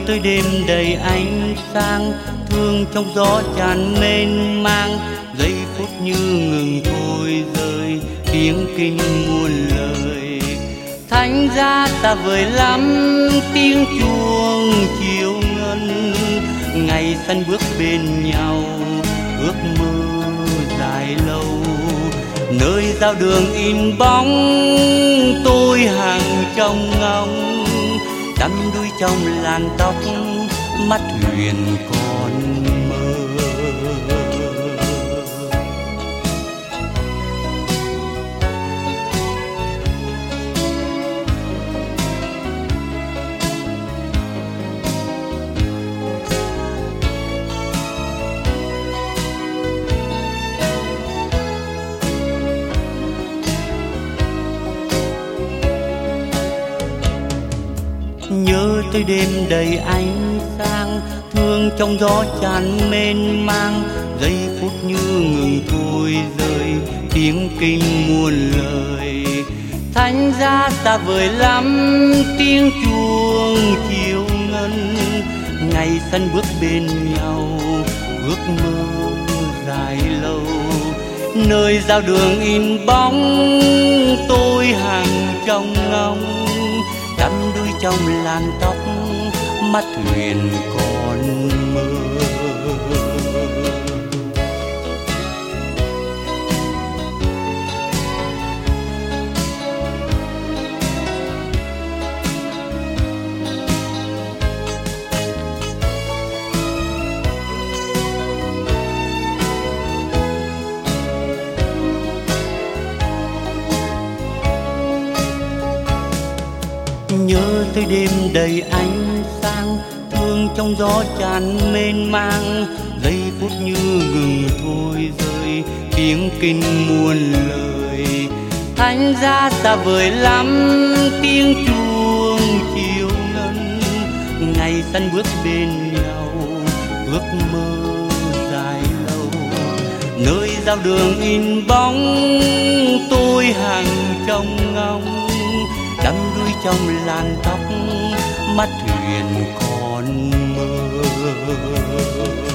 tới đêm đầy ánh sáng, thương trong gió tràn mênh mang, giây phút như ngừng thôi rơi, tiếng kinh muôn lời. Thánh giá ta vời lắm, tiếng chuông chiều ngân, ngày sân bước bên nhau, ước mơ dài lâu. Nơi giao đường in bóng, tôi hàng trong ngóng, đắm đuối trong làn tóc, mắt huyền còn mơ. Nhớ tới đêm đầy ánh sáng, thương trong gió tràn mênh mang, giây phút như ngừng thôi rơi, tiếng kinh muôn lời. Thánh giá ta vời lắm, tiếng chuông chiều ngân, ngày sân bước bên nhau, ước mơ dài lâu. Nơi giao đường in bóng, tôi hàng trong ngóng, đắm đuối trong làn tóc, mắt huyền còn mơ. Nhớ tới đêm đầy ánh sáng, thương trong gió tràn mênh mang, giây phút như ngừng thôi rơi, tiếng kinh muôn lời. Thánh giá ta vời lắm, tiếng chuông chiều ngân, ngày sân bước bên nhau, ước mơ dài lâu. Nơi giao đường in bóng, tôi hàng trong ngóng, đắm đuối trong làn tóc, mắt huyền còn mơ.